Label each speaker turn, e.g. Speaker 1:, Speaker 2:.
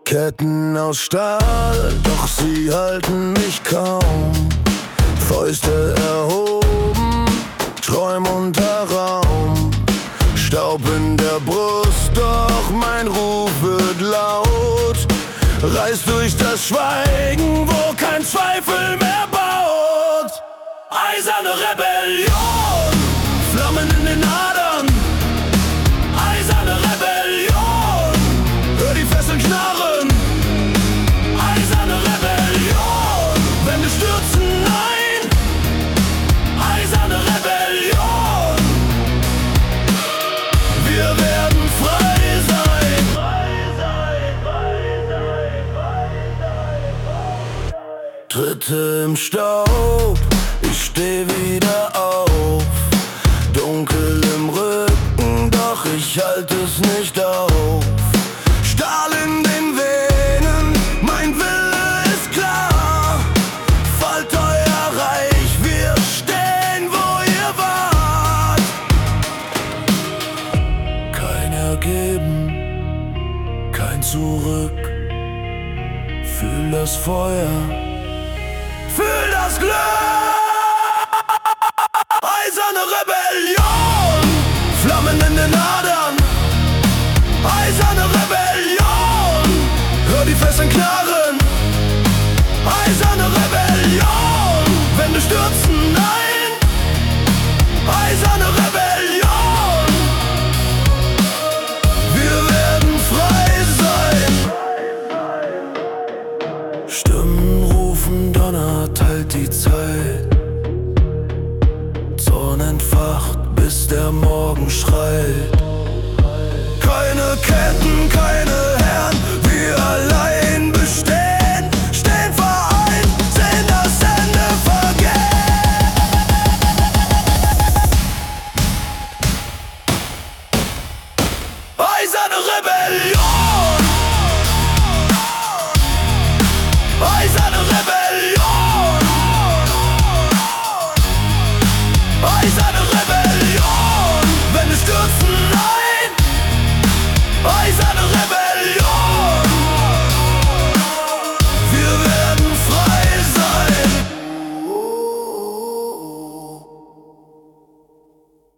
Speaker 1: Ketten aus Stahl, doch sie halten mich kaum. Fäuste erhoben, träum unter Raum. Staub in der Brust, doch mein Ruf wird laut. Reißt durch das Schweigen, wo kein Zweifel mehr baut. Eiserne Rebellion, Flammen in den Adern. Eiserne Rebellion, hör die Fesseln knarren. Eiserne Rebellion, Wände stürzen ein. Eiserne Rebellion, wir werden frei sein. Tritte im Staub, ich steh wieder auf. Dunkel im Rücken, doch ich halte es nicht auf. Stahl in den Venen, mein Wille ist klar. Fallt euer Reich, wir stehen, wo ihr wart. Kein Ergeben, kein Zurück. Fühl das Feuer, fühl das Glück. Eiserne Rebellion, Flammen in den Adern. Eiserne Rebellion, hör die Fesseln knarren. Eiserne Rebellion, Wände stürzen ein. Eiserne Rebellion, wir werden frei sein. Stimmen rufen, Donner teilt die Zeit. Zorn entfacht, bis der Morgen schreit. Keine Ketten, keine Herren, wir allein bestehen. Stehen vereint, sehen das Ende vergehen. Eiserne Rebellion.